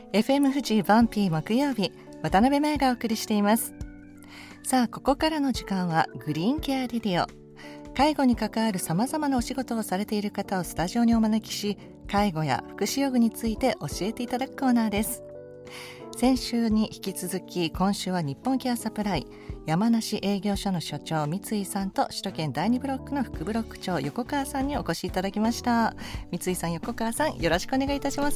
FM 富士バンピー木曜日、渡辺芽がお送りしています。さあ、ここからの時間はグリーンケアレディオ。介護に関わるさまざまなお仕事をされている方をスタジオにお招きし、介護や福祉用具について教えていただくコーナーです。先週に引き続き、今週は日本ケアサプライ山梨営業所の所長三井さんと、首都圏第2ブロックの副ブロック長横川さんにお越しいただきました。三井さん、横川さん、よろしくお願いいたします。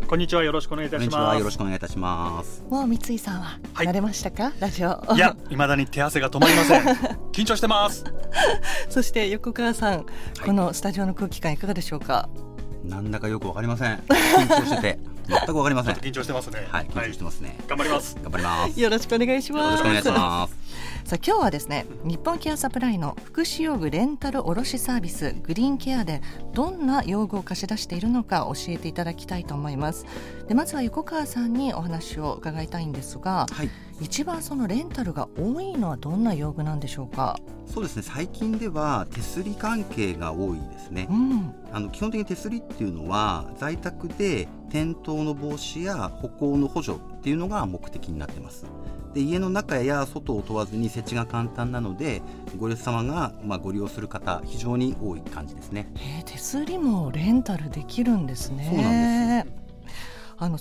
こんにちは、よろしくお願いいたします。 こんにちは、よろしくお願いいたします。 もう三井さんは慣れましたか、ラジオ。 いや、未だに手汗が止まりません緊張してますそして横川さん、このスタジオの空気感いかがでしょうか。 なんだかよくわかりません。緊張してて全くわかりません。 緊張してますね。 はい、緊張してますね。 頑張ります。 頑張ります。 よろしくお願いします。 よろしくお願いします。 さあ、今日はですね、日本ケアサプライの福祉用具レンタル卸サービスグリーンケアでどんな用具を貸し出しているのか教えていただきたいと思います。で、まずは横川さんにお話を伺いたいんですが、はい、一番そのレンタルが多いのはどんな用具なんでしょうか。 そうですね、最近では手すり関係が多いですね。基本的に手すりっていうのは在宅で転倒の防止や歩行の補助っていうのが目的になってます。で、家の中や外を問わずに設置が簡単なので、ご利用様がご利用する方非常に多い感じですね。 手すりもレンタルできるんですね。 そうなんです。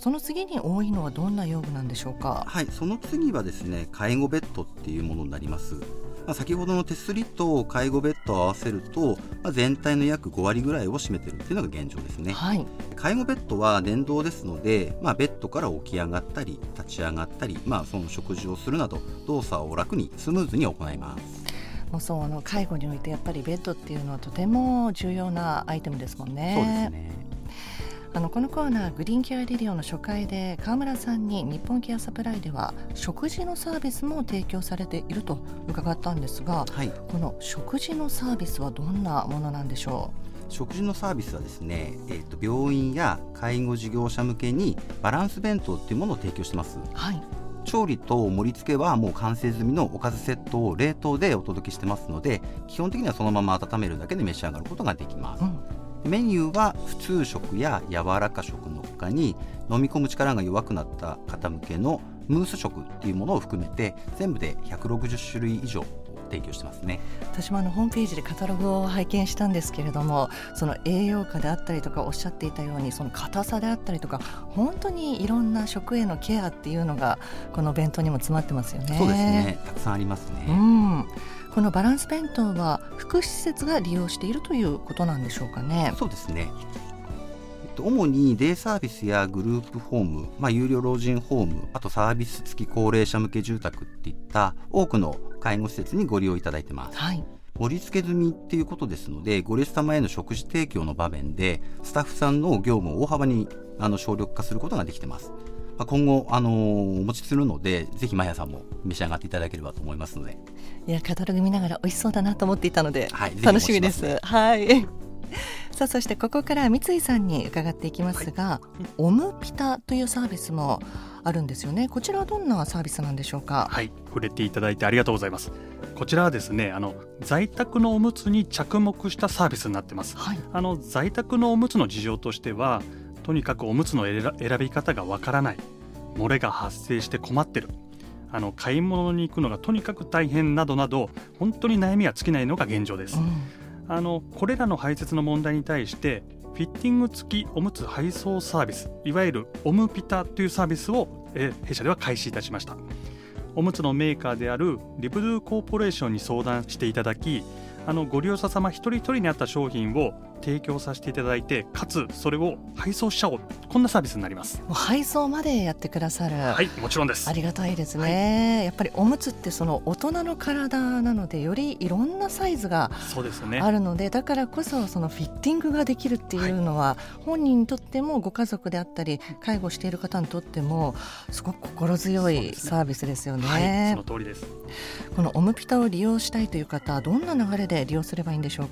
その次に多いのはどんな用具なんでしょうか。 はい、その次はですね、介護ベッドっていうものになります。先ほどの手すりと介護ベッドを合わせると、全体の約5割ぐらいを占めているっていうのが現状ですね。はい、介護ベッドは電動ですので、ベッドから起き上がったり立ち上がったり、その食事をするなど動作を楽にスムーズに行います。 もうそう、介護においてやっぱりベッドっていうのはとても重要なアイテムですもんね。 そうですね。 このコーナーグリーンケアレディオの初回で川村さんに日本ケアサプライでは食事のサービスも提供されていると伺ったんですが、はい、この食事のサービスはどんなものなんでしょう。 食事のサービスはですね、病院や介護事業者向けにバランス弁当っていうものを提供してます。はい、調理と盛り付けはもう完成済みのおかずセットを冷凍でお届けしてますので、基本的にはそのまま温めるだけで召し上がることができます。メニューは普通食や柔らか食の他に、飲み込む力が弱くなった方向けのムース食っていうものを含めて全部で160種類以上提供してますね。 私もホームページでカタログを拝見したんですけれども、その栄養価であったりとかおっしゃっていたように、その硬さであったりとか、本当にいろんな食へのケアっていうのがこの弁当にも詰まってますよね。 そうですね、たくさんありますね。 このバランス弁当は福祉施設が利用しているということなんでしょうかね。 そうですね、主にデイサービスやグループホーム、有料老人ホーム、あとサービス付き高齢者向け住宅っていった多くの介護施設にご利用いただいてます。はい、盛り付け済みっていうことですので、ご利用様への食事提供の場面でスタッフさんの業務を大幅に省力化することができてます。今後お持ちするので、ぜひマヤさんも召し上がっていただければと思いますので。 いや、カタログ見ながら美味しそうだなと思っていたので、 はい、 楽しみです。はい。さあ、そしてここから三井さんに伺っていきますが、オムピタというサービスもあるんですよね。こちらはどんなサービスなんでしょうか。 はい、触れていただいてありがとうございます。こちらはですね、在宅のおむつに着目したサービスになってます。はい、在宅のおむつの事情としては、とにかくおむつの選び方がわからない、漏れが発生して困ってる、買い物に行くのがとにかく大変などなど、本当に悩みが尽きないのが現状です。これらの排泄の問題に対して、フィッティング付きおむつ配送サービス、いわゆるオムピタというサービスを弊社では開始いたしました。おむつのメーカーであるリブドゥコーポレーションに相談していただき、ご利用者様一人一人に合った商品を提供させていただいて、かつそれを配送しちゃおう、こんなサービスになります。 もう配送までやってくださる。 はい、もちろんです。 ありがたいですね。はい、やっぱりおむつってその大人の体なので、よりいろんなサイズがあるので、だからこそそのフィッティングができるっていうのは、本人にとってもご家族であったり介護している方にとってもすごく心強いサービスですよね。 はい、その通りです。 このオムピタを利用したいという方はどんな流れで利用すればいいんでしょうか。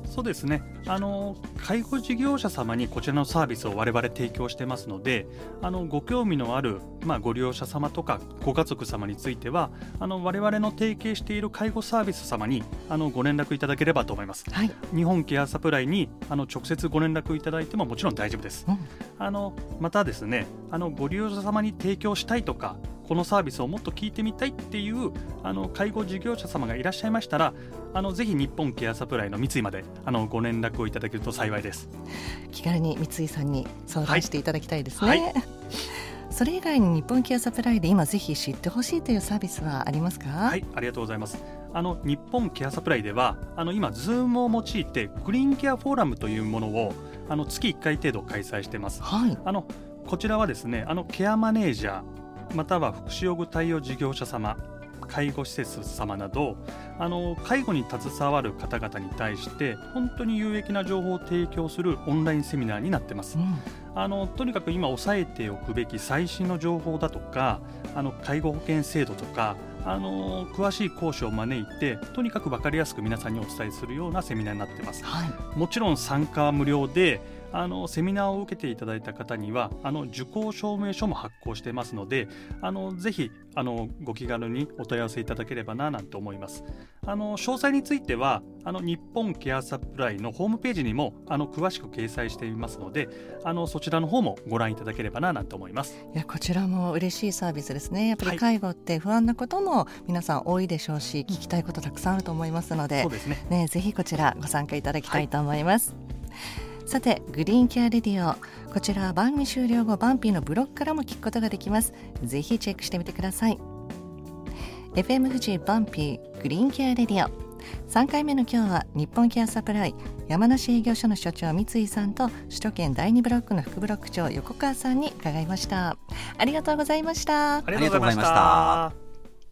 そうですね、介護事業者様にこちらのサービスを我々提供してますので、ご興味のある、ご利用者様とかご家族様については我々の提携している介護サービス様にご連絡いただければと思います、はい、日本ケアサプライに直接ご連絡いただいてももちろん大丈夫です、またですね、ご利用者様に提供したいとかこのサービスをもっと聞いてみたいっていう介護事業者様がいらっしゃいましたらぜひ日本ケアサプライの三井までご連絡をいただけると幸いです。 気軽に三井さんに相談していただきたいですね、はいはい、それ以外に日本ケアサプライで今ぜひ知ってほしいというサービスはありますか？ はい、ありがとうございます。日本ケアサプライでは今 Zoom を用いてグリーンケアフォーラムというものを月1回程度開催しています、はい、こちらはですねケアマネージャーまたは福祉用具対応事業者様介護施設様など介護に携わる方々に対して本当に有益な情報を提供するオンラインセミナーになっています、とにかく今押さえておくべき最新の情報だとか介護保険制度とか詳しい講師を招いてとにかく分かりやすく皆さんにお伝えするようなセミナーになっています、はい、もちろん参加は無料でセミナーを受けていただいた方には受講証明書も発行していますのでぜひご気軽にお問い合わせいただければななんて思います。詳細については日本ケアサプライのホームページにも詳しく掲載していますのでそちらの方もご覧いただければななんて思います。 いやこちらも嬉しいサービスですね。やっぱり介護って不安なことも皆さん多いでしょうし、聞きたいことたくさんあると思いますので、 そうですね、 ぜひこちらご参加いただきたいと思います、さてグリーンケアレディオ、こちら番組終了後バンピーのブログからも聞くことができます。ぜひチェックしてみてください。 FM 富士バンピーグリーンケアレディオ3回目の今日は日本ケアサプライ山梨営業所の所長三井さんと首都圏第2ブロックの副ブロック長横川さんに伺いました。ありがとうございました。 ありがとうございました。